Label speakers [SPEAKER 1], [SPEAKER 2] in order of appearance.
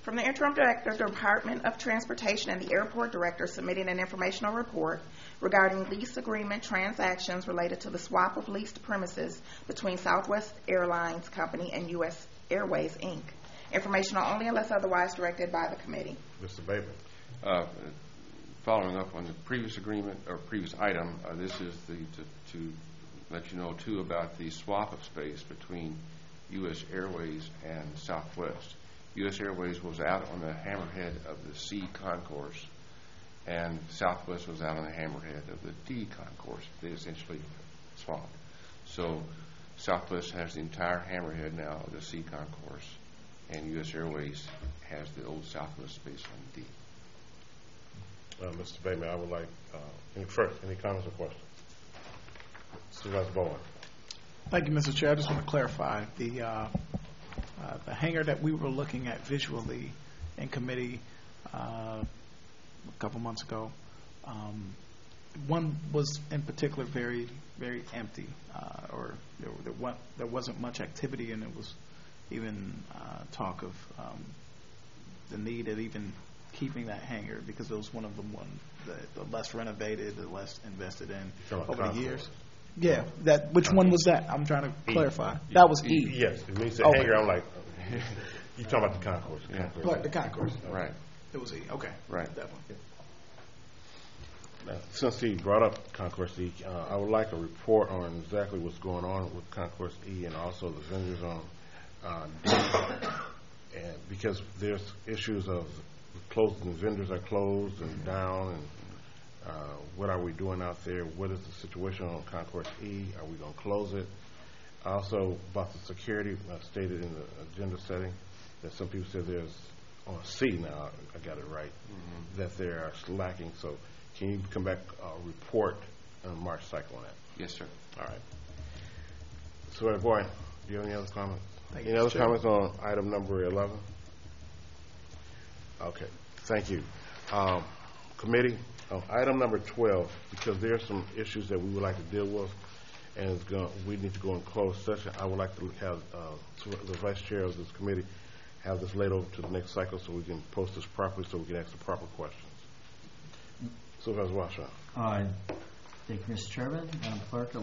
[SPEAKER 1] From the Interim Director, Department of Transportation, and the Airport Director submitting an informational report regarding lease agreement transactions related to the swap of leased premises between Southwest Airlines Company and U.S. Airways, Inc. Informational only unless otherwise directed by the committee.
[SPEAKER 2] Mr. Bateman.
[SPEAKER 3] Following up on the previous agreement or previous item, this is to let you know too about the swap of space between U.S. Airways and Southwest. U.S. Airways was out on the hammerhead of the C concourse, and Southwest was out on the hammerhead of the D concourse. They essentially swapped. So Southwest has the entire hammerhead now of the C concourse, and U.S. Airways has the old Southwest space on D.
[SPEAKER 2] Mr. Bateman, I would like any comments or questions? Supervisor Bowen.
[SPEAKER 4] Thank you, Mr. Chair. I just want to clarify the hangar that we were looking at visually in committee a couple months ago. One was in particular very, very empty, or there wasn't much activity, and there was even talk of the need of even keeping that hangar because it was one of the less renovated, the less invested in over the years. Yeah, which one was that? I'm trying to clarify. That was E.
[SPEAKER 2] Yes, it means the hangar. I'm like, you talking about the concourse?
[SPEAKER 3] Yeah.
[SPEAKER 4] Right, the concourse.
[SPEAKER 3] Right.
[SPEAKER 4] It was E. Okay.
[SPEAKER 3] Right.
[SPEAKER 4] That one.
[SPEAKER 2] Now, since he brought up Concourse E, I would like a report on exactly what's going on with Concourse E and also the vendors on D. And because there's issues of closing, vendors are closed and down, and what are we doing out there? What is the situation on Concourse E? Are we going to close it? Also, about the security stated in the agenda setting, that some people said there's, on C now, I got it right, that they are lacking. So can you come back, report on March cycle on that?
[SPEAKER 3] Yes, sir.
[SPEAKER 2] All right. So, Boyd, do you have any other comments?
[SPEAKER 4] Thank you,
[SPEAKER 2] Any other
[SPEAKER 4] Chair.
[SPEAKER 2] comments on item number 11? Okay, thank you. Committee, item number 12, because there are some issues that we would like to deal with, and we need to go in closed session. I would like to have the vice chair of this committee have this laid over to the next cycle so we can post this properly so we can ask the proper questions. Supervisor Washoe.
[SPEAKER 5] Thank you, Mr. Chairman. Madam Clerk,